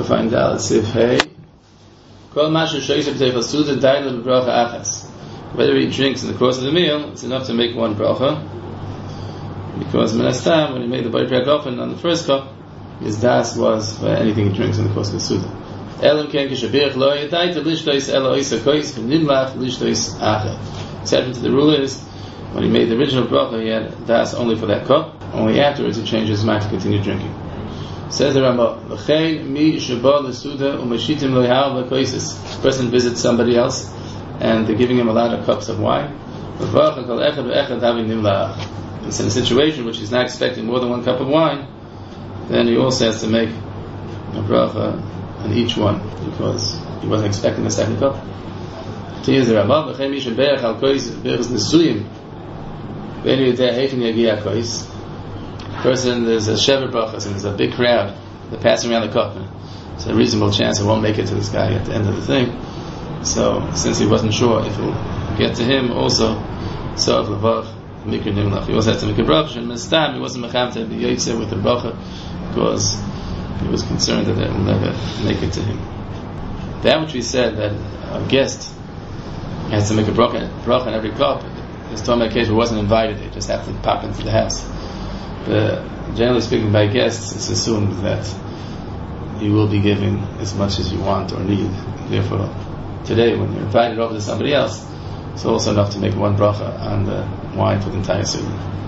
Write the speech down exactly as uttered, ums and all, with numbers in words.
We'll find out. Sif Hey. Kol mashu shoyse b'teichel suda daila b'bracha achas. Whether he drinks in the course of the meal, it's enough to make one bracha. Because Menastam, when he made the Beit Ragafen on the first cup, his das was for anything he drinks in the course of the suda. Elam ken kishabirch lo yadai to lishtois elo isa kois v'nidlach lishtois acher. Exception to the rule is, when he made the original bracha, he had das only for that cup. Only afterwards he changed his mind to continue drinking. Says the Rambam, "V'chein mi sheba l'suda u'mashitim lo'yhal v'koises." Person visits somebody else, and they're giving him a lot of cups of wine. It's in a situation which he's not expecting more than one cup of wine, then he also has to make a bracha on each one, because he wasn't expecting a second cup. Here's the Rambam, "V'chein mi sheberach al kois berach nesuyim v'enu yedeh heichen yagia kois." Person, there's a shever brachas and there's a big crowd, they're passing around the cup. There's a reasonable chance it won't make it to this guy at the end of the thing. So, since he wasn't sure if it will get to him, also, so of Lavav, Mikra Nimlach, he also had to make a bracha, and Mistam, he wasn't mecham to be Yotze with the bracha, because he was concerned that it will never make it to him. That which we said, that a guest has to make a bracha, bracha in every cup, is talking about a case where he wasn't invited, they just have to pop into the house. But generally speaking, by guests, it's assumed that you will be giving as much as you want or need. Therefore, today, when you're invited over to somebody else, it's also enough to make one bracha on the wine for the entire suda.